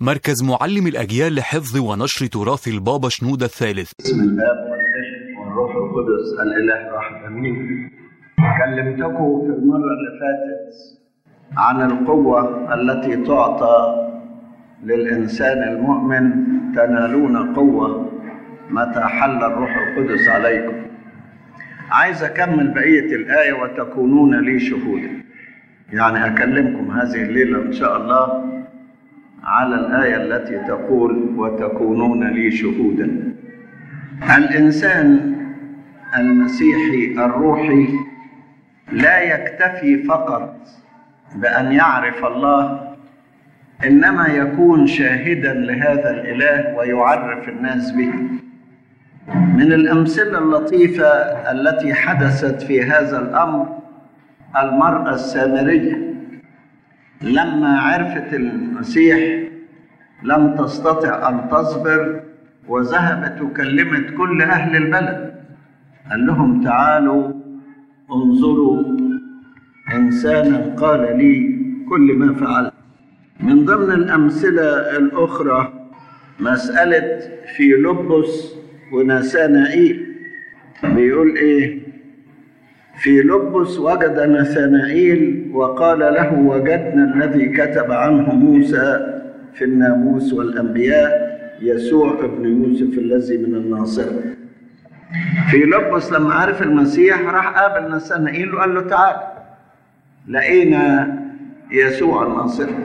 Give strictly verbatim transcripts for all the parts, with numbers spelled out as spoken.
مركز معلم الأجيال لحفظ ونشر تراث البابا شنودة الثالث. بسم الآب والابن والروح القدس الإله الواحد آمين. كلمتكم في المرة اللي فاتت عن القوة التي تعطى للإنسان المؤمن. تنالون قوة متى حل الروح القدس عليكم. عايز أكمل بقية الآية وتكونون لي شهودا. يعني أكلمكم هذه الليلة إن شاء الله على الآية التي تقول وتكونون لي شهودا. الإنسان المسيحي الروحي لا يكتفي فقط بأن يعرف الله، إنما يكون شاهدا لهذا الإله ويعرف الناس به. من الأمثلة اللطيفة التي حدثت في هذا الأمر المرأة السامرية لما عرفت المسيح لم تستطع أن تصبر، وذهبت وكلمت كل أهل البلد. قال لهم تعالوا انظروا إنسانا قال لي كل ما فعلت. من ضمن الأمثلة الأخرى مسألة فيلبس وناثانائيل. بيقول إيه؟ فيلبس وجد ناثانائيل وقال له وجدنا الذي كتب عنه موسى في الناموس والأنبياء، يسوع ابن يوسف الذي من الناصرة. فيلبس لما عرف المسيح راح قابل ناثانائيل وقال له تعال لقينا يسوع الناصري.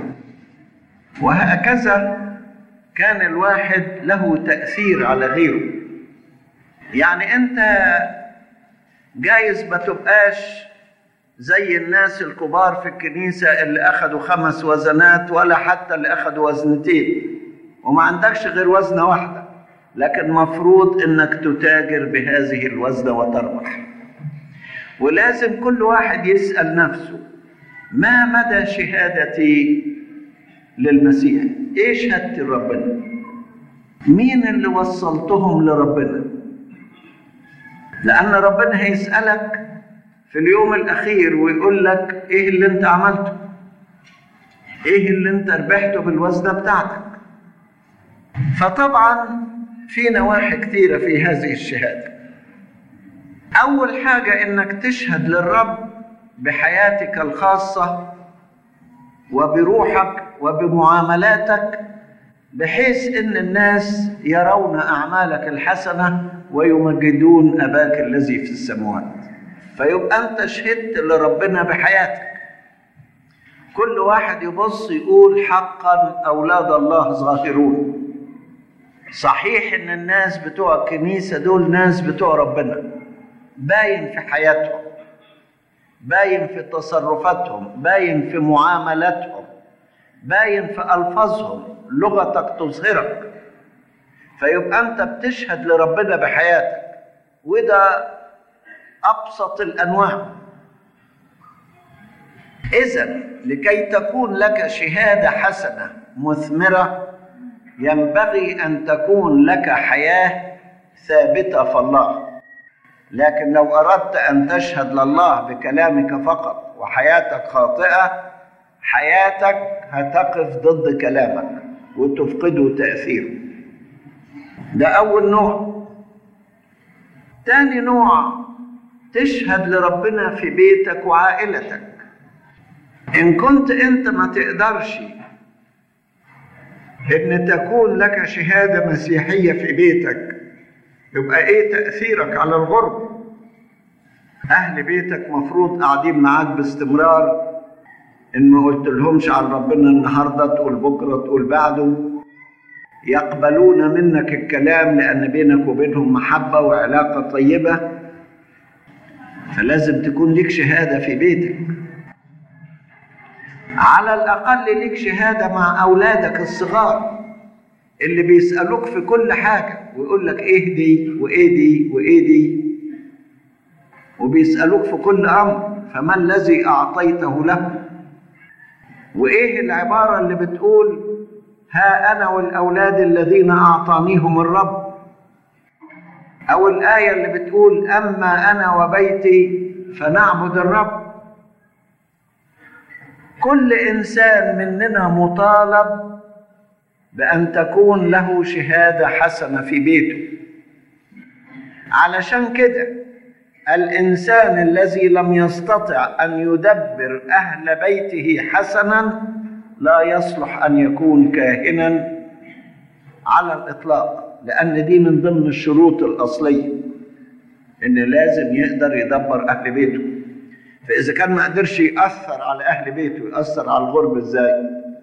وهكذا كان الواحد له تأثير على غيره. يعني أنت جايز ما تبقاش زي الناس الكبار في الكنيسة اللي أخدوا خمس وزنات، ولا حتى اللي أخدوا وزنتين، وما عندكش غير وزنة واحدة، لكن مفروض إنك تتاجر بهذه الوزنة وتربح. ولازم كل واحد يسأل نفسه ما مدى شهادتي للمسيح؟ إيه شهادتي لربنا؟ مين اللي وصلتهم لربنا؟ لأن ربنا هيسألك في اليوم الأخير ويقول لك إيه اللي أنت عملته؟ إيه اللي أنت ربحته بالوزنة بتاعتك؟ فطبعا في نواحي كثيرة في هذه الشهادة. أول حاجة إنك تشهد للرب بحياتك الخاصة وبروحك وبمعاملاتك، بحيث إن الناس يرون أعمالك الحسنة ويمجدون أباك الذي في السماوات. فيبقى أنت شهدت لربنا بحياتك. كل واحد يبص يقول حقا أولاد الله ظاهرون. صحيح إن الناس بتوع الكنيسة دول ناس بتوع ربنا، باين في حياتهم، باين في تصرفاتهم، باين في معاملاتهم، باين في ألفاظهم، لغتك تظهرك. فيبقى أنت بتشهد لربنا بحياتك، وده أبسط الأنواع. إذن لكي تكون لك شهادة حسنة مثمرة ينبغي أن تكون لك حياة ثابتة في الله. لكن لو أردت أن تشهد لله بكلامك فقط وحياتك خاطئة، حياتك هتقف ضد كلامك وتفقده تأثيره. ده أول نوع. تاني نوع، تشهد لربنا في بيتك وعائلتك. إن كنت أنت ما تقدرش إن تكون لك شهادة مسيحية في بيتك، يبقى إيه تأثيرك على الغرب؟ أهل بيتك مفروض قاعدين معاك باستمرار. إن ما قلت لهمش عن ربنا النهاردة تقول بكرة تقول بعده. يقبلون منك الكلام لأن بينك وبينهم محبة وعلاقة طيبة. فلازم تكون لك شهادة في بيتك. على الأقل لك شهادة مع أولادك الصغار اللي بيسألوك في كل حاجة ويقول لك إيه دي وإيه دي وإيه دي، وبيسألوك في كل أمر فما الذي أعطيته له؟ وإيه العبارة اللي بتقول ها أنا والأولاد الذين أعطانيهم الرب؟ أو الآية اللي بتقول أما أنا وبيتي فنعبد الرب. كل إنسان مننا مطالب بأن تكون له شهادة حسنة في بيته. علشان كده الإنسان الذي لم يستطع أن يدبر أهل بيته حسنا لا يصلح أن يكون كاهنا على الإطلاق، لأن دي من ضمن الشروط الأصلية، إن لازم يقدر يدبر أهل بيته. فإذا كان ما قدرش يأثر على أهل بيته، يأثر على الغرب إزاي؟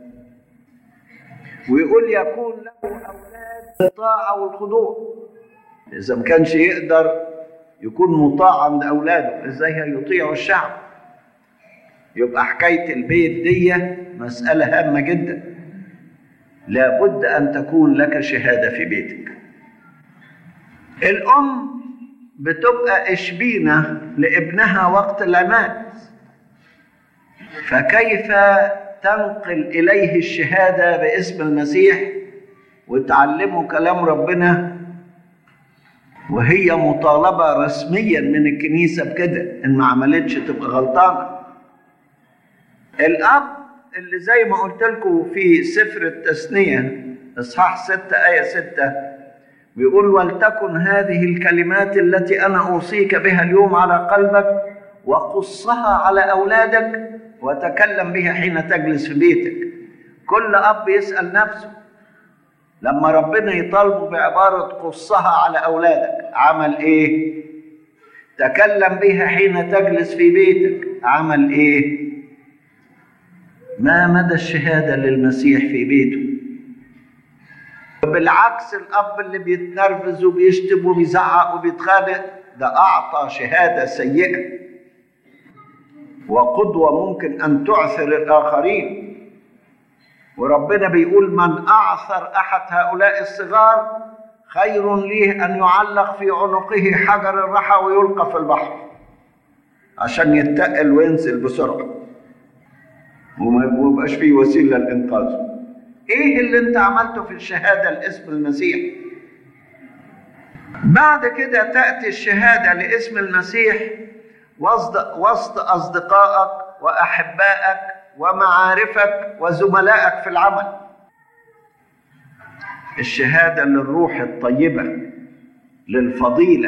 ويقول يكون له أولاد بالطاعة والخضوع. إذا ما كانش يقدر يكون مطاع عند أولاده، إزاي هيطيعوا الشعب؟ يبقى حكاية البيت دي مسألة هامة جدا. لابد أن تكون لك شهادة في بيتك. الأم بتبقى إشبينة لابنها وقت العماد، فكيف تنقل إليه الشهادة باسم المسيح وتعلمه كلام ربنا وهي مطالبة رسميا من الكنيسة بكده؟ إن ما عملتش تبقى غلطانة. الأب اللي زي ما قلت لكم في سفر التثنية إصحاح ستة آية ستة بيقول: ولتكن هذه الكلمات التي أنا أوصيك بها اليوم على قلبك وقصها على أولادك وتكلم بها حين تجلس في بيتك. كل أب يسأل نفسه لما ربنا يطالبه بعبارة قصها على أولادك عمل إيه؟ تكلم بها حين تجلس في بيتك عمل إيه؟ ما مدى الشهادة للمسيح في بيته؟ بالعكس، الأب اللي بيتنرفز وبيشتم وبيزعق وبيتخانق ده أعطى شهادة سيئة وقدوة ممكن أن تعثر الآخرين. وربنا بيقول: من أعثر أحد هؤلاء الصغار خير ليه أن يعلق في عنقه حجر الرحى ويلقى في البحر عشان يتقل وينزل بسرعة وما يبقاش فيه وسيلة للإنقاذ. إيه اللي أنت عملته في الشهادة لاسم المسيح؟ بعد كده تأتي الشهادة لاسم المسيح وسط أصدقائك وأحبائك ومعارفك وزملائك في العمل. الشهادة للروح الطيبة، للفضيلة،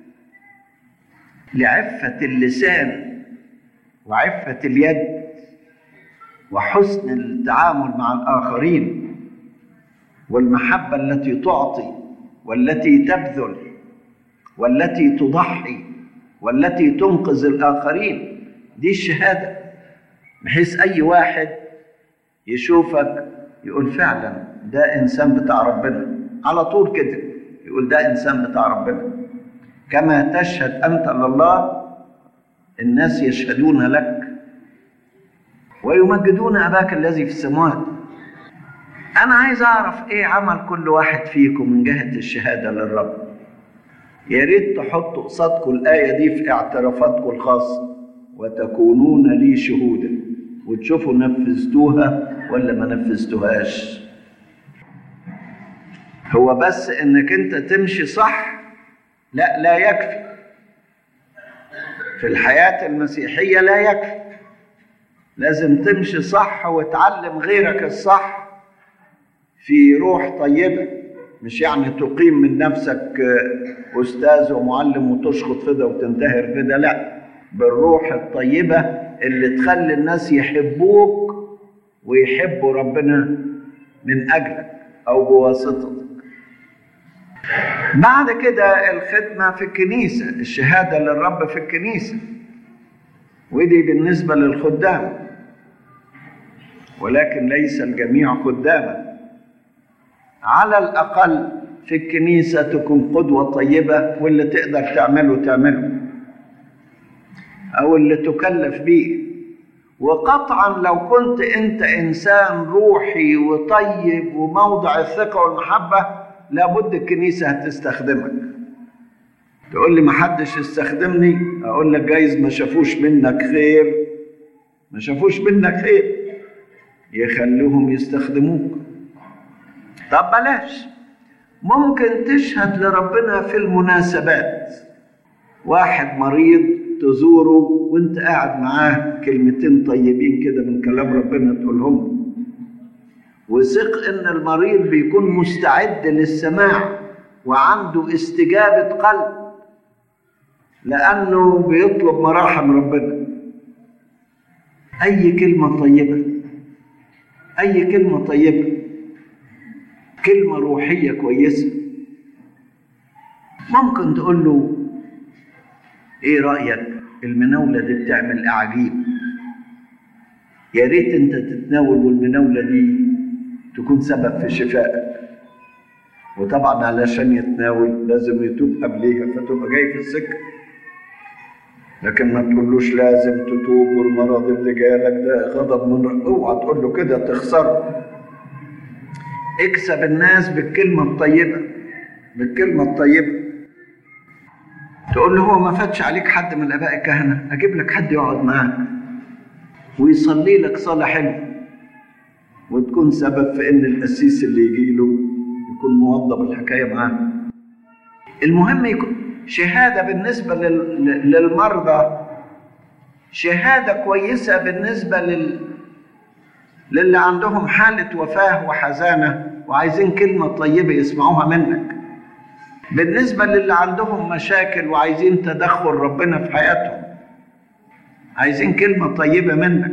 لعفة اللسان وعفة اليد وحسن التعامل مع الآخرين والمحبة التي تعطي والتي تبذل والتي تضحي والتي تنقذ الآخرين. دي الشهادة، بحيث أي واحد يشوفك يقول فعلا ده إنسان بتاع ربنا، على طول كده يقول ده إنسان بتاع ربنا. كما تشهد أنت لله الناس يشهدون لك ويمجدون أباك الذي في السماوات. أنا عايز أعرف إيه عمل كل واحد فيكم من جهة الشهادة للرب. يا ريت تحطوا قصادكم الآية دي في اعترافاتكم الخاصة: وتكونون لي شهودا، وتشوفوا نفذتوها ولا ما نفذتوهاش. هو بس إنك أنت تمشي صح لا لا يكفي. في الحياة المسيحية لا يكفي، لازم تمشي صح وتعلم غيرك الصح في روح طيبة. مش يعني تقيم من نفسك أستاذ ومعلم وتشخط في ده وتنتهر في ده، لا، بالروح الطيبة اللي تخلي الناس يحبوك ويحبوا ربنا من أجلك أو بواسطتك. بعد كده الخدمة في الكنيسة، الشهادة للرب في الكنيسة، ودي بالنسبة للخدام، ولكن ليس الجميع خداما. على الأقل في الكنيسة تكون قدوة طيبة، واللي تقدر تعمله تعمله أو اللي تكلف بيه. وقطعا لو كنت أنت إنسان روحي وطيب وموضع الثقة والمحبة لابد الكنيسة هتستخدمك. تقول لي ما حدش استخدمني، أقول لك جايز ما شافوش منك خير، ما شافوش منك خير يخلوهم يستخدموك. طب بلاش، ممكن تشهد لربنا في المناسبات. واحد مريض تزوره وانت قاعد معاه كلمتين طيبين كده من كلام ربنا تقولهم، وثق ان المريض بيكون مستعد للسماع وعنده استجابة قلب، لأنه بيطلب مراحم ربنا. أي كلمة طيبة، أي كلمة طيبة، كلمة روحية كويسة، ممكن تقول له إيه رأيك المناولة دي بتعمل أعاجيب، يا ريت أنت تتناول والمناولة دي تكون سبب في شفائك. وطبعا علشان يتناول لازم يتوب قبليها، فتبقى جاي في السكة. لكن ما تقولوش لازم تتوب والمرض اللي جالك ده غضب من ربنا، اوعى تقول له كده تخسره. اكسب الناس بالكلمة الطيبة، بالكلمة الطيبة. تقول له هو ما فاتش عليك حد من الآباء الكهنة، أجيب لك حد يقعد معاك ويصلي لك صلاة حلوة، وتكون سبب في إن القسيس اللي يجي له يكون موظف الحكاية معاه. المهم يكون شهادة بالنسبة للمرضى، شهادة كويسة بالنسبة لل... للي عندهم حالة وفاة وحزانة وعايزين كلمة طيبة يسمعوها منك، بالنسبة للي عندهم مشاكل وعايزين تدخل ربنا في حياتهم، عايزين كلمة طيبة منك.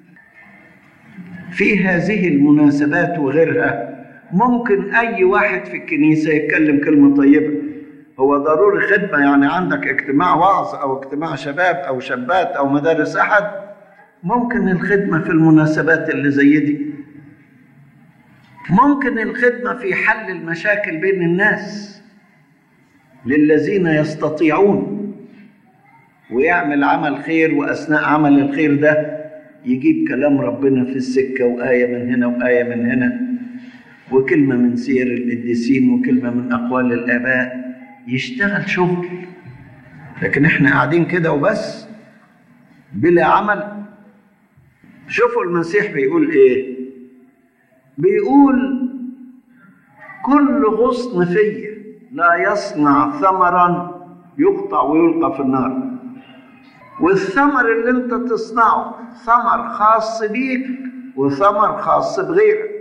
في هذه المناسبات وغيرها ممكن أي واحد في الكنيسة يتكلم كلمة طيبة. هو ضروري خدمة، يعني عندك اجتماع وعظ أو اجتماع شباب أو شابات أو مدارس أحد، ممكن الخدمة في المناسبات اللي زي دي، ممكن الخدمة في حل المشاكل بين الناس للذين يستطيعون، ويعمل عمل خير، وأثناء عمل الخير ده يجيب كلام ربنا في السكة، وآية من هنا وآية من هنا، وكلمة من سير القديسين وكلمة من أقوال الآباء، يشتغل شغل. لكن احنا قاعدين كده وبس بلا عمل. شوفوا المسيح بيقول ايه، بيقول كل غصن فيا لا يصنع ثمرا يقطع ويلقى في النار. والثمر اللي انت تصنعه ثمر خاص بيك وثمر خاص بغيرك.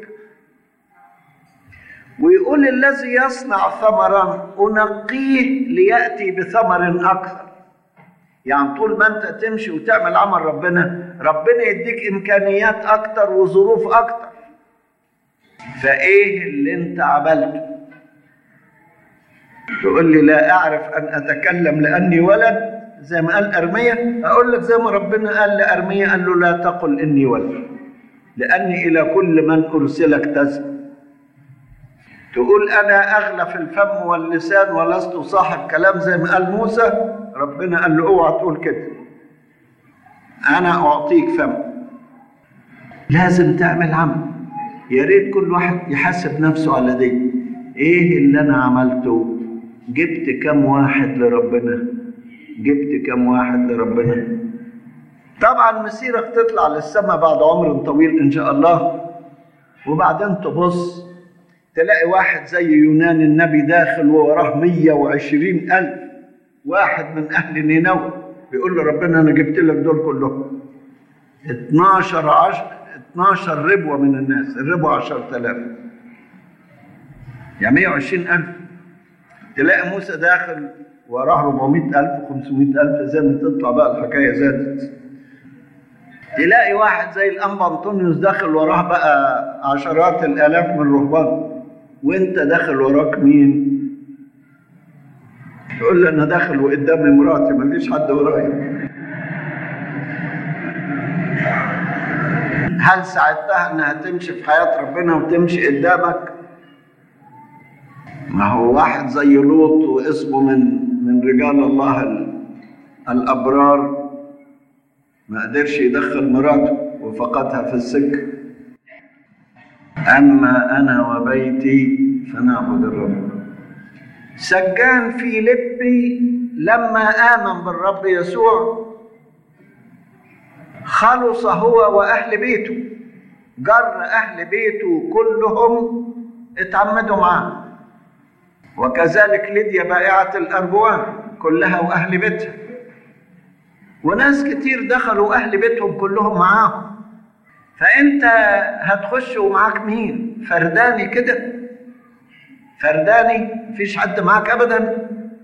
ويقول الذي يصنع ثمرا أنقيه ليأتي بثمر أكثر. يعني طول ما أنت تمشي وتعمل عمل ربنا، ربنا يديك إمكانيات أكثر وظروف أكثر. فإيه اللي أنت عملته؟ تقول لي لا أعرف أن أتكلم لأني ولد زي ما قال أرميا. أقول لك زي ما ربنا قال لأرميا، قال له لا تقل إني ولد لأني إلى كل من أرسلك تذهب. تقول أنا أغلى في الفم واللسان ولست صاحب كلام زي ما قال موسى، ربنا قال له اوعى تقول كده، أنا أعطيك فم. لازم تعمل عمل. يا ريت كل واحد يحاسب نفسه على دي، إيه اللي أنا عملته؟ جبت كم واحد لربنا؟ جبت كم واحد لربنا؟ طبعا مسيرك تطلع للسماء بعد عمر طويل إن شاء الله، وبعدين تبص تلاقي واحد زي يونان النبي داخل ووراه مية وعشرين ألف واحد من أهل نينوى، بيقول له ربنا أنا جبت لك دول كلهم اتناشر عشر اتناشر ربوة من الناس، الربوة عشرة آلاف، يعني مية وعشرين ألف. تلاقي موسى داخل وراه أربعمائة ألف وخمسمائة ألف، زي ما تطلع بقى الحكاية زادت. تلاقي واحد زي الأنبا أنطونيوس داخل وراه بقى عشرات الآلاف من الرهبان، وانت داخل وراك مين؟ تقول لي انا داخل وقدامي مراتي، مفيش حد ورايا. هل ساعدتها انها تمشي في حياة ربنا وتمشي قدامك؟ ما هو واحد زي لوط واسمه من من رجال الله الابرار، ما قدرش يدخل مراته وفقدها في السكة. اما انا وبيتي فنعبد الرب. سجان في لبي لما آمن بالرب يسوع خلص هو وأهل بيته، جر أهل بيته كلهم اتعمدوا معاه. وكذلك ليديا بائعة الأرجوان كلها وأهل بيتها، وناس كتير دخلوا أهل بيتهم كلهم معاهم. فانت هتخش ومعاك مين؟ فرداني كده، فرداني مفيش حد معاك ابدا.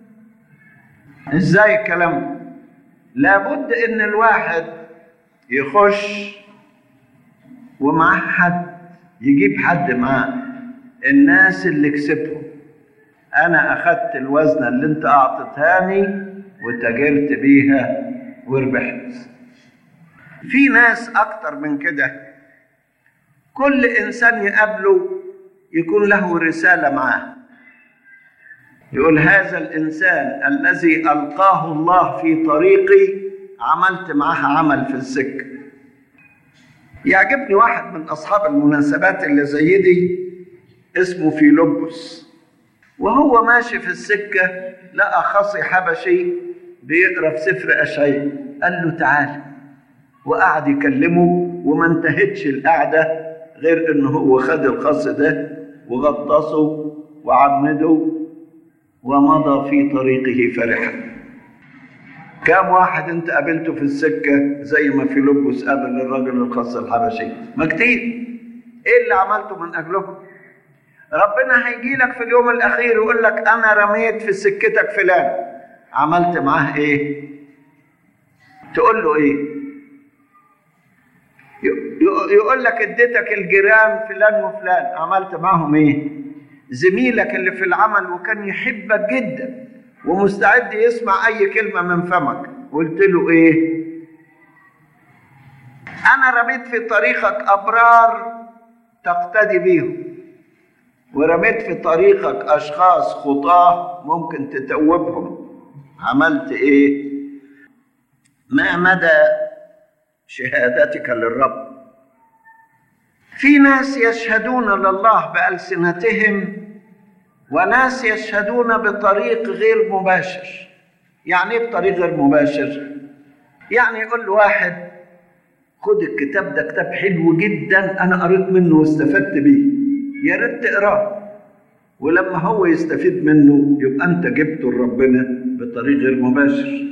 ازاي الكلام ده؟ لابد ان الواحد يخش ومعاه حد، يجيب حد معاه. الناس اللي كسبهم، انا اخدت الوزنه اللي انت اعطيتهاني وتاجرت بيها وربحت. في ناس اكتر من كده، كل انسان يقابله يكون له رساله معاه. يقول هذا الانسان الذي القاه الله في طريقي عملت معاه عمل في السكه. يعجبني واحد من اصحاب المناسبات اللي زي دي اسمه فيلبس، وهو ماشي في السكه لقى خصي حبشي بيقرا في سفر اشعياء، قال له تعال، وقعد يكلمه، وما انتهتش القعده غير انه هو خد الخص ده وغطسه وعمده ومضى في طريقه فرحا. كم واحد انت قابلته في السكه زي ما فيلبس قابل الرجل الخص الحبشي؟ ما كتير. ايه اللي عملته من اجلهم؟ ربنا هيجي لك في اليوم الاخير ويقول لك انا رميت في سكتك فلان، عملت معاه ايه؟ تقول له ايه؟ يقول لك اديتك الجيران فلان وفلان، عملت معهم ايه؟ زميلك اللي في العمل وكان يحبك جدا ومستعد يسمع اي كلمه من فمك، قلت له ايه؟ انا رميت في طريقك ابرار تقتدي بيهم، ورميت في طريقك اشخاص خطاه ممكن تتوبهم، عملت ايه؟ ما مدى شهادتك للرب؟ في ناس يشهدون لله بألسنتهم، وناس يشهدون بطريق غير مباشر. يعني ايه بطريق غير مباشر؟ يعني يقول له واحد خد الكتاب ده كتاب حلو جدا انا قريت منه واستفدت بيه، يا ريت تقراه، ولما هو يستفيد منه يبقى انت جبته لربنا بطريق غير مباشر.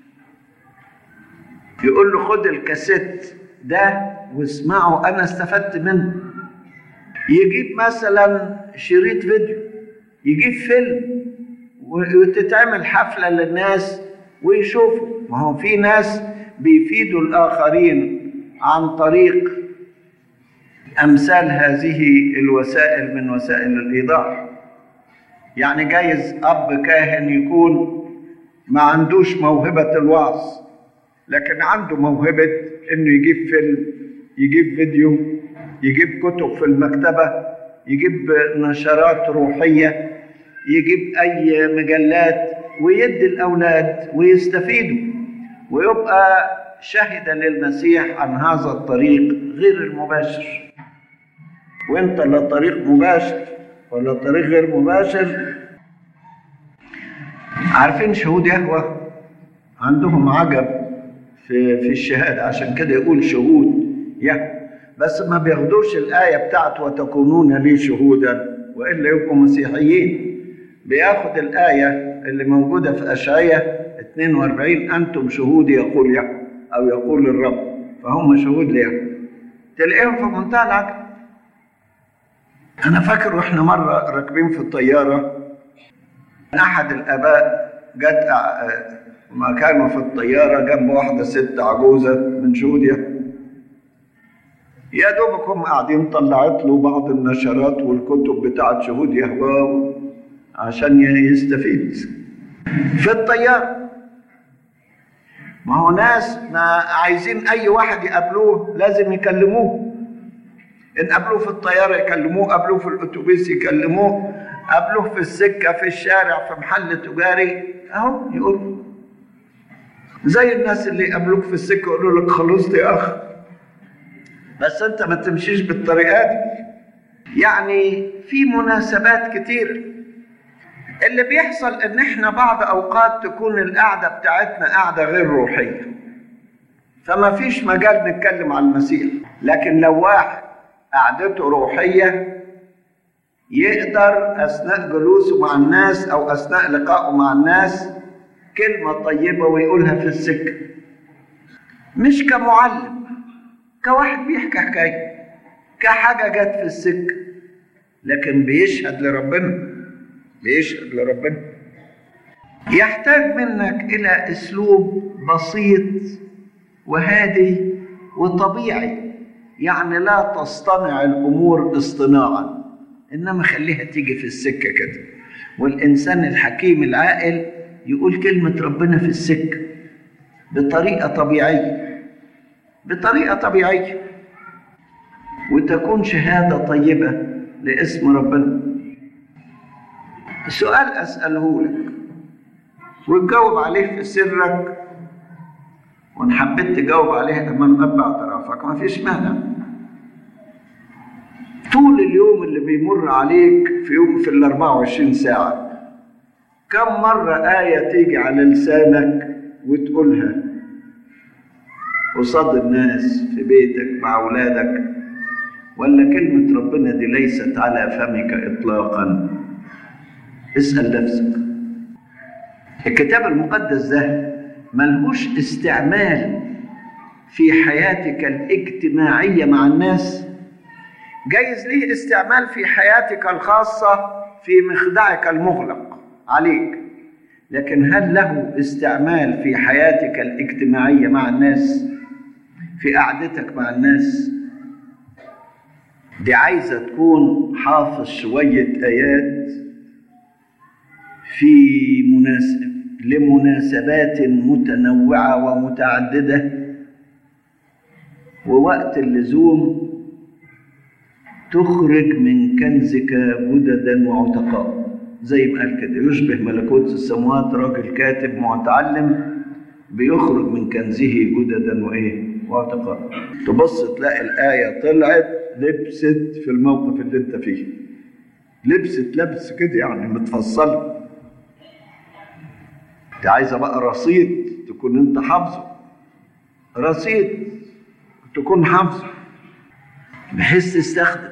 يقول له خد الكاسيت ده واسمعه انا استفدت منه. يجيب مثلا شريط فيديو، يجيب فيلم وتتعمل حفلة للناس ويشوفوا. ما هو في ناس بيفيدوا الآخرين عن طريق أمثال هذه الوسائل من وسائل الإيضاح. يعني جايز أب كاهن يكون ما عندوش موهبة الوعظ، لكن عنده موهبة إنه يجيب فيلم، يجيب فيديو، يجيب كتب في المكتبة، يجيب نشرات روحية، يجيب أي مجلات ويدي الأولاد ويستفيدوا، ويبقى شهد للمسيح عن هذا الطريق غير المباشر. وانت لا طريق مباشر ولا طريق غير مباشر. عارفين شهود يهوه عندهم عجب في في الشهاده، عشان كده يقول شهود يهوه، بس ما بياخدوش الايه بتاعت وتكونون لي شهودا والا يبقوا مسيحيين. بياخد الايه اللي موجوده في اشعياء اثنين وأربعين انتم شهودي يقول يهوه او يقول الرب، فهم شهود ليهوه. تلاقيهم في منتهى العجب. انا فاكر واحنا مره راكبين في الطياره، احد الاباء جت ما كانوا في الطياره جنب واحده ست عجوزه من شهود يهوه، يا دوبكم قاعدين طلعت له بعض النشرات والكتب بتاعت شهود يهوه عشان يستفيد في الطياره. ما هو ناس ما عايزين اي واحد يقابلوه لازم يكلموه، ان قابلوه في الطياره يكلموه، قابلوه في الاتوبيس يكلموه، قابلوه في السكه في الشارع في محل تجاري اهو يقولوا. زي الناس اللي يقابلوك في السكه يقولوا لك خلصت يا اخ، بس انت ما تمشيش بالطريقه دي. يعني في مناسبات كتير اللي بيحصل ان احنا بعض اوقات تكون القعده بتاعتنا قعده غير روحيه، فما فيش مجال نتكلم عن المسيح. لكن لو واحد قعدته روحيه يقدر اثناء جلوسه مع الناس او اثناء لقائه مع الناس كلمه طيبه ويقولها في السكه، مش كمعلم، كواحد بيحكي حكاية، كحاجة جت في السكة، لكن بيشهد لربنا، بيشهد لربنا. يحتاج منك إلى أسلوب بسيط وهادي وطبيعي، يعني لا تصطنع الأمور اصطناعا، إنما خليها تيجي في السكة كده. والإنسان الحكيم العاقل يقول كلمة ربنا في السكة بطريقة طبيعية، بطريقة طبيعية، وتكون شهادة طيبة لاسم ربنا. سؤال أسأله لك وتجاوب عليه في سرك، وإن حبيت تجاوب عليه أمام أب اعترافك ما فيش مانع. طول اليوم اللي بيمر عليك في يوم في ال أربعة وعشرين ساعة، كم مرة آية تيجي على لسانك وتقولها قصاد الناس في بيتك مع أولادك؟ ولا كلمة ربنا دي ليست على فمك إطلاقا؟ اسأل نفسك. الكتاب المقدس ده ملهوش استعمال في حياتك الاجتماعية مع الناس، جايز ليه استعمال في حياتك الخاصة في مخدعك المغلق عليك، لكن هل له استعمال في حياتك الاجتماعية مع الناس، في قعدتك مع الناس؟ دي عايزة تكون حافظ شوية آيات في مناسب لمناسبات متنوعة ومتعددة، ووقت اللزوم تخرج من كنزك جددا وعتقاء، زي ما قال كده يشبه ملكوت السماوات راجل كاتب متعلم بيخرج من كنزه جددا وايه وعتقاء. تبص تلاقي الآية طلعت لبست في الموقف اللي انت فيه، لبست لبس كده يعني متفصلة. انت عايزة بقى رصيد تكون انت حافظه، رصيد تكون حافظه بحيث تستخدم.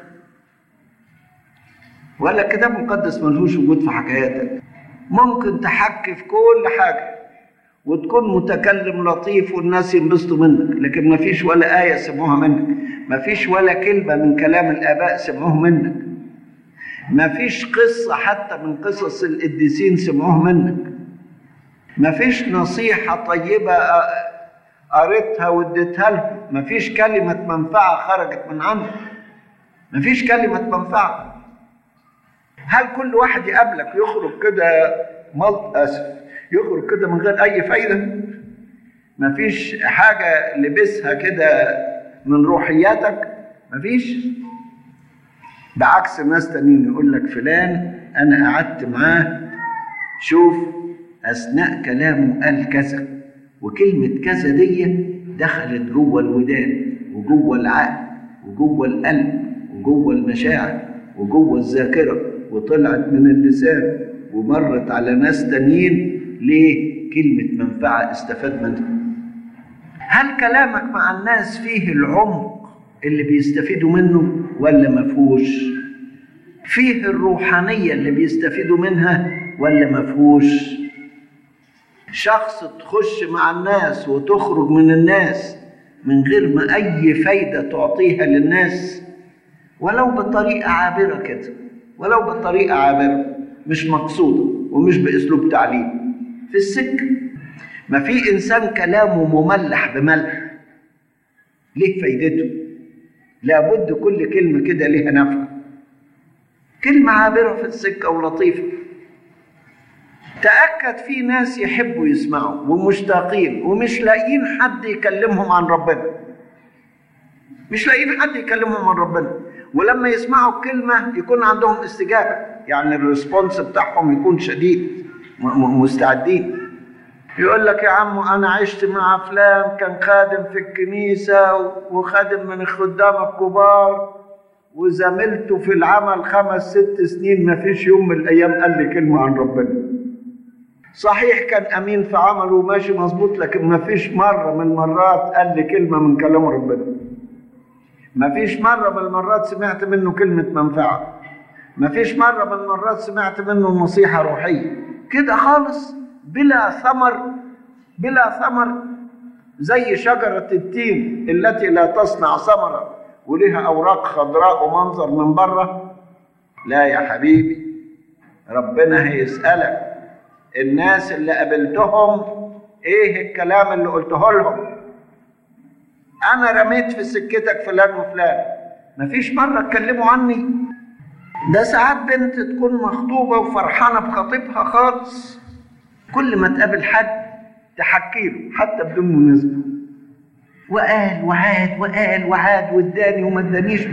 ولا الكتاب المقدس ملهوش وجود في حكاياتك، ممكن تحكي في كل حاجة وتكون متكلم لطيف والناس ينبسطوا منك، لكن ما فيش ولا آية سمعوها منك، ما فيش ولا كلمة من كلام الآباء سمعوه منك، ما فيش قصة حتى من قصص القديسين سمعوه منك، ما فيش نصيحة طيبة قريتها واديتها لهم، ما فيش كلمة منفعة خرجت من عندك، ما فيش كلمة منفعة. هل كل واحد يقابلك يخرج كده ملط أسف يخرج كده من غير أي فايدة؟ ما فيش حاجة لبسها كده من روحياتك؟ ما فيش. بعكس ناس تانيين يقول لك فلان أنا قعدت معاه شوف أثناء كلامه قال كذا، وكلمة كذا دي دخلت جوه الودان وجوه العقل وجوه القلب وجوه المشاعر وجوه الذاكرة وطلعت من اللسان ومرت على ناس تانيين. ليه؟ كلمة منفعة استفاد منها. هل كلامك مع الناس فيه العمق اللي بيستفيدوا منه ولا مفهوش؟ فيه الروحانية اللي بيستفيدوا منها ولا مفهوش؟ شخص تخش مع الناس وتخرج من الناس من غير ما أي فايدة تعطيها للناس، ولو بطريقة عابرة كده، ولو بطريقة عابرة مش مقصودة ومش بأسلوب تعليم في السكة. ما في إنسان كلامه مملح بملح، ليه فايدته؟ لابد كل كلمة كده ليها نفع، كلمة عابرة في السكة ولطيفة. تأكد في ناس يحبوا يسمعوا ومشتاقين ومش لاقيين حد يكلمهم عن ربنا، مش لاقيين حد يكلمهم عن ربنا، ولما يسمعوا الكلمة يكون عندهم استجابة، يعني الريسبونس بتاعهم يكون شديد، مستعدين. يقول لك يا عم أنا عشت مع فلان كان خادم في الكنيسة وخادم من الخدام الكبار وزميلته في العمل خمس ست سنين، ما فيش يوم من الأيام قال لي كلمة عن ربنا. صحيح كان أمين في عمله وماشي مظبوط، لكن ما فيش مرة من المرات قال لي كلمة من كلام ربنا. ما فيش مرة من المرات سمعت منه كلمة منفعة، ما فيش مرة من المرات سمعت منه نصيحة روحية، كده خالص بلا ثمر، بلا ثمر زي شجرة التين التي لا تصنع ثمرة ولها أوراق خضراء ومنظر من بره. لا يا حبيبي، ربنا هيسألك الناس اللي قابلتهم ايه الكلام اللي قلته لهم. انا رميت في سكتك فلان وفلان، مفيش مرة اتكلموا عني. ده ساعات بنت تكون مخطوبة وفرحانة بخطيبها خالص، كل ما تقابل حد تحكي له حتى بدون مناسبة، وقال وعاد وقال وعاد واداني وما ادانيش.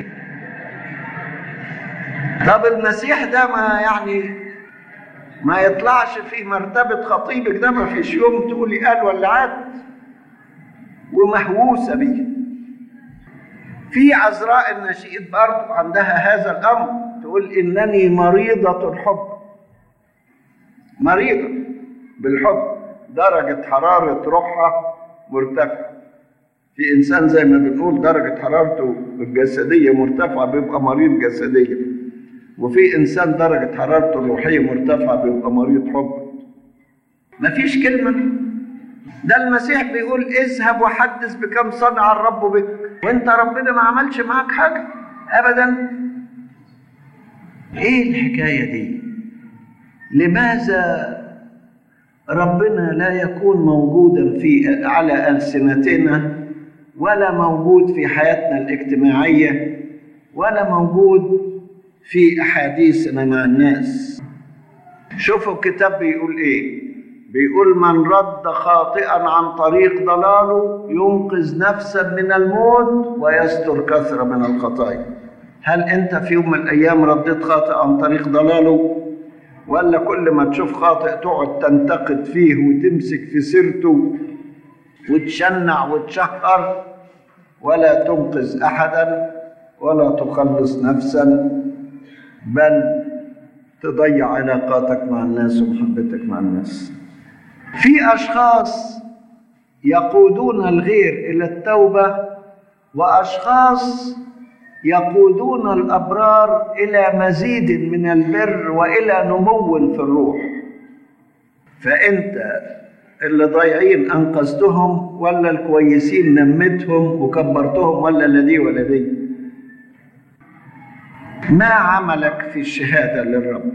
طب المسيح ده ما يعني ما يطلعش في مرتبة خطيبك ده؟ ما فيش يوم تقولي قال ولا عاد؟ ومهووسة بيه. في عذراء النشيد برضو عندها هذا الأمر، تقول إنني مريضة الحب، مريضة بالحب، درجة حرارة روحها مرتفعة. في إنسان زي ما بنقول درجة حرارته الجسدية مرتفعة بيبقى مريض جسديا، وفي إنسان درجة حرارته الروحية مرتفعة بيبقى مريض حب. مفيش كلمة. ده المسيح بيقول اذهب وحدث بكم صنع الرب بك، وانت ربنا ما عملش معاك حاجة أبدا. ايه الحكاية دي؟ لماذا ربنا لا يكون موجودا في على ألسنتنا، ولا موجود في حياتنا الاجتماعية، ولا موجود في أحاديثنا مع الناس؟ شوفوا الكتاب بيقول إيه. بيقول من رد خاطئا عن طريق ضلاله ينقذ نفسا من الموت ويستر كثرة من الخطايا. هل أنت في يوم من الأيام رديت خاطئ عن طريق ضلاله، ولا كل ما تشوف خاطئ تقعد تنتقد فيه وتمسك في سيرته وتشنع وتشهر، ولا تنقذ أحدا ولا تخلص نفسا، بل تضيع علاقاتك مع الناس ومحبتك مع الناس؟ في أشخاص يقودون الغير إلى التوبة، وأشخاص يقودون الأبرار إلى مزيد من البر وإلى نمو في الروح. فأنت اللي ضايعين أنقذتهم، ولا الكويسين نمتهم وكبرتهم، ولا لدي ولا دي؟ ما عملك في الشهادة للرب؟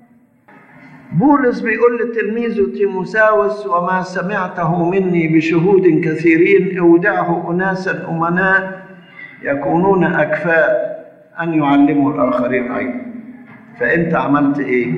بولس بيقول لتلميذه تيموثاوس وما سمعته مني بشهود كثيرين اودعه أناسا أمناء يكونون أكفاء أن يعلموا الآخرين أيضا. فأنت عملت إيه؟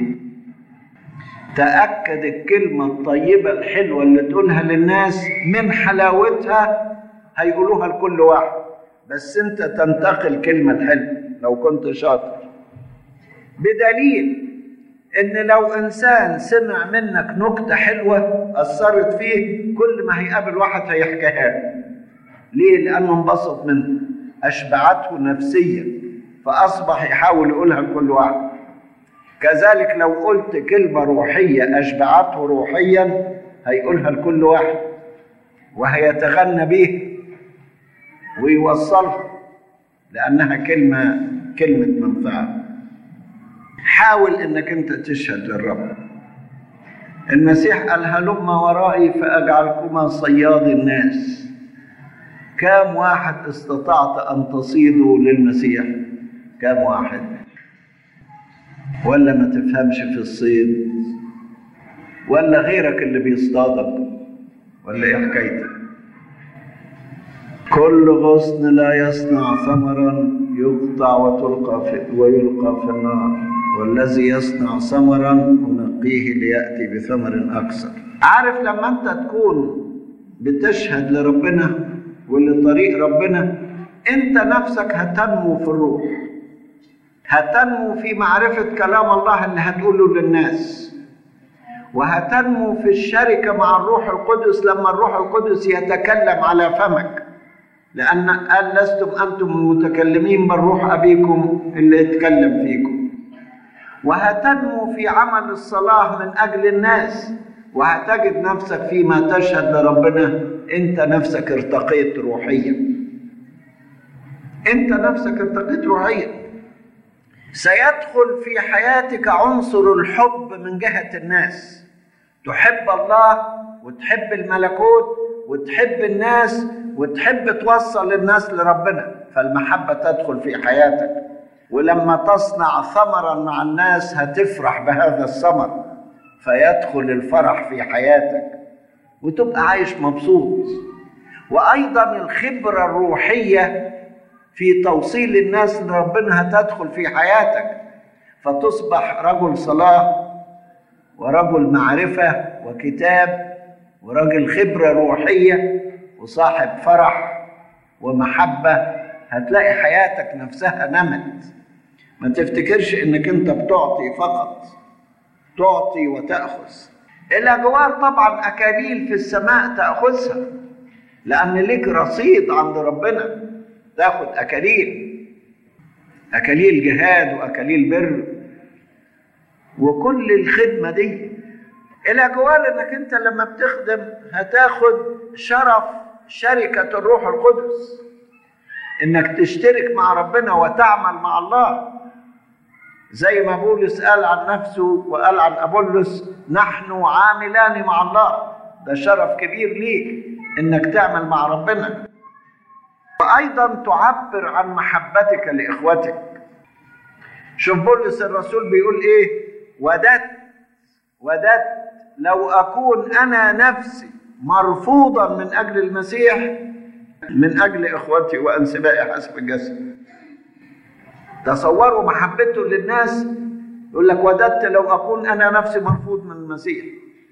تأكد الكلمة الطيبة الحلوة اللي تقولها للناس من حلاوتها هيقولوها لكل واحد، بس أنت تنتقل كلمة الحلوة لو كنت شاطر. بدليل إن لو إنسان سمع منك نكتة حلوة أثرت فيه، كل ما هيقابل واحد هيحكيها له. ليه؟ لأنه انبسط منه، أشبعته نفسيا، فأصبح يحاول يقولها لكل واحد. كذلك لو قلت كلمة روحية أشبعته روحيا هيقولها لكل واحد، وهيتغنى به ويوصلها، لأنها كلمة كلمة منفعة. حاول انك انت تشهد للرب. المسيح قال هلم ورائي فاجعلكما صياد الناس. كم واحد استطعت ان تصيدوا للمسيح؟ كم واحد؟ ولا ما تفهمش في الصيد؟ ولا غيرك اللي بيصطادك؟ ولا ايه حكايتك؟ كل غصن لا يصنع ثمرا يقطع وتلقى في ويلقى في النار، والذي يصنع ثمرا أنقيه ليأتي بثمر أكثر. عارف لما أنت تكون بتشهد لربنا ولطريق ربنا، أنت نفسك هتنمو في الروح، هتنمو في معرفة كلام الله اللي هتقوله للناس، وهتنمو في الشركة مع الروح القدس لما الروح القدس يتكلم على فمك، لأن قال لستم أنتم المتكلمين بل روح أبيكم اللي يتكلم فيكم. وهتنمو في عمل الصلاة من أجل الناس، وهتجد نفسك فيما تشهد لربنا أنت نفسك ارتقيت روحيا، أنت نفسك ارتقيت روحيا. سيدخل في حياتك عنصر الحب من جهة الناس، تحب الله وتحب الملكوت وتحب الناس وتحب توصل الناس لربنا، فالمحبة تدخل في حياتك. ولما تصنع ثمرا مع الناس هتفرح بهذا الثمر، فيدخل الفرح في حياتك وتبقى عايش مبسوط. وأيضا الخبرة الروحية في توصيل الناس لربنا هتدخل في حياتك، فتصبح رجل صلاة ورجل معرفة وكتاب ورجل خبرة روحية وصاحب فرح ومحبة. هتلاقي حياتك نفسها نمت. ما تفتكرش انك انت بتعطي فقط، تعطي وتأخذ. الأجوار طبعا أكاليل في السماء تأخذها، لأن ليك رصيد عند ربنا تأخذ أكاليل، أكاليل جهاد وأكاليل بر وكل الخدمة دي. الأجوار انك انت لما بتخدم هتاخد شرف شركة الروح القدس، انك تشترك مع ربنا وتعمل مع الله. زي ما بولس قال عن نفسه وقال عن أبولس: نحن عاملان مع الله. ده شرف كبير ليك انك تعمل مع ربنا. وأيضا تعبر عن محبتك لإخوتك. شوف بولس الرسول بيقول ايه: وددت وددت لو أكون أنا نفسي مرفوضا من أجل المسيح من أجل إخوتي وأنسبائي حسب الجسد. تصوروا محبته للناس، يقول لك: وددت لو أكون أنا نفسي مرفوض من المسيح.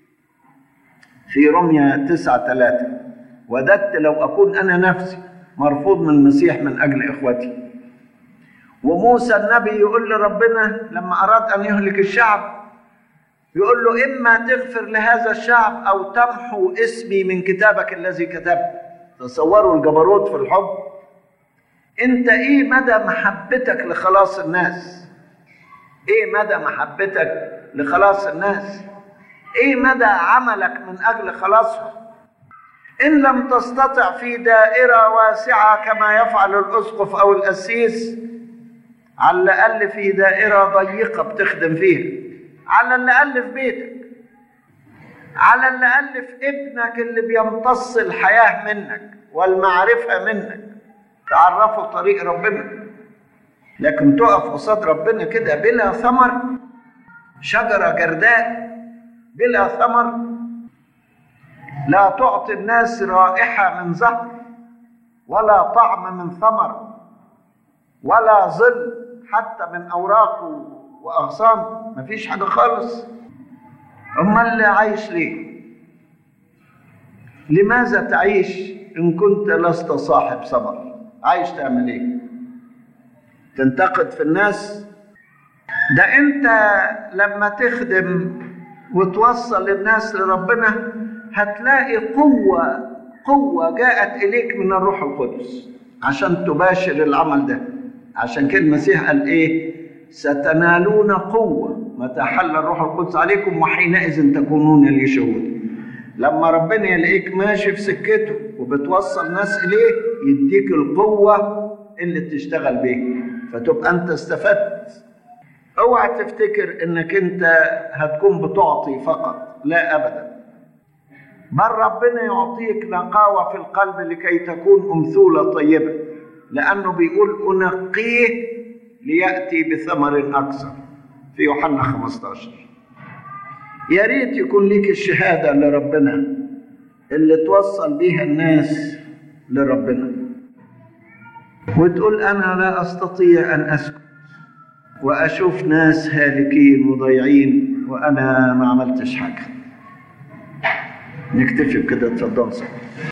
في رمية تسعة ثلاثة: وددت لو أكون أنا نفسي مرفوض من المسيح من أجل إخوتي. وموسى النبي يقول لربنا لما أراد أن يهلك الشعب، يقول له: إما تغفر لهذا الشعب أو تمحو اسمي من كتابك الذي كتبت. تصوروا الجبروت في الحب. أنت إيه مدى محبتك لخلاص الناس؟ إيه مدى محبتك لخلاص الناس؟ إيه مدى عملك من أجل خلاصهم؟ إن لم تستطع في دائرة واسعة كما يفعل الأسقف أو القسيس، على الأقل في دائرة ضيقة بتخدم فيها، على الأقل في بيتك، على الأقل في ابنك اللي بيمتص الحياة منك والمعرفة منك، تعرفوا طريق ربنا. لكن تقف قصاد ربنا كده بلا ثمر، شجرة جرداء بلا ثمر، لا تعطي الناس رائحة من زهر ولا طعم من ثمر ولا ظل حتى من أوراق وأغصان، مفيش حاجة خالص. أما اللي عايش ليه؟ لماذا تعيش إن كنت لست صاحب ثمر؟ عايش تعمل إيه؟ تنتقد في الناس؟ ده أنت لما تخدم وتوصل الناس لربنا هتلاقي قوة قوة جاءت إليك من الروح القدس عشان تباشر العمل ده. عشان كده المسيح قال إيه؟ ستنالون قوة متى حل الروح القدس عليكم وحينئذ تكونون لي شهود. لما ربنا يلاقيك ماشي في سكته وبتوصل ناس إليه يديك القوة اللي تشتغل بيها، فتبقى أنت استفدت. اوعى تفتكر انك انت هتكون بتعطي فقط، لا ابدا، بل ربنا يعطيك نقاوة في القلب لكي تكون أمثولة طيبة، لأنه بيقول أنقيه ليأتي بثمر أكثر في يوحنا خمسة عشر. يا ريت يكون ليك الشهادة لربنا اللي توصل بيها الناس لربنا، وتقول أنا لا أستطيع أن أسكت وأشوف ناس هالكين وضيعين وأنا ما عملتش حاجة. نكتفي بكده، اتفضل.